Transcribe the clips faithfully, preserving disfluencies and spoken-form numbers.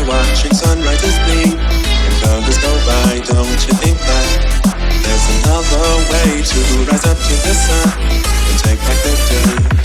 watching sunrises bleed and colors go by. Don't you think that there's another way to rise up to the sun and take back the day?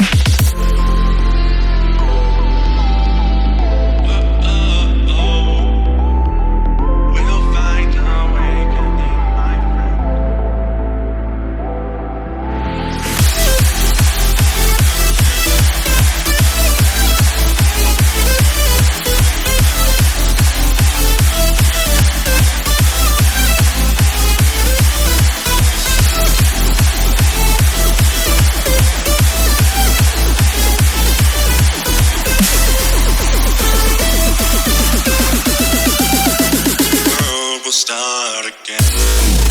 Start again.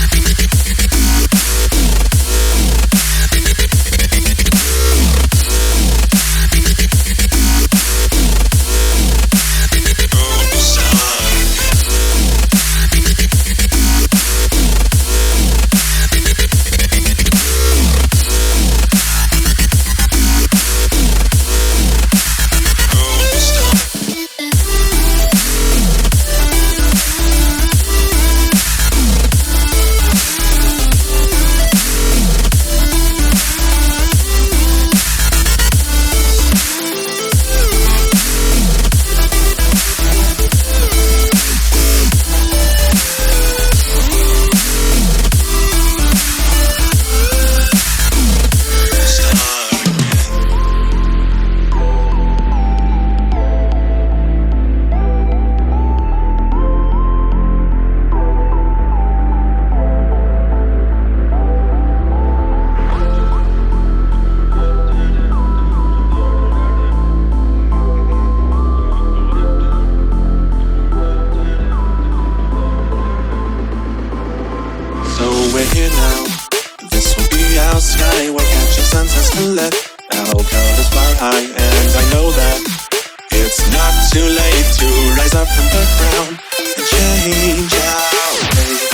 We're here now, this will be our sky. We're catching sunsets to let our colors fly high. And I know that it's not too late to rise up from the ground and change our way.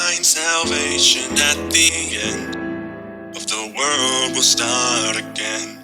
Salvation at the end of the world will start again.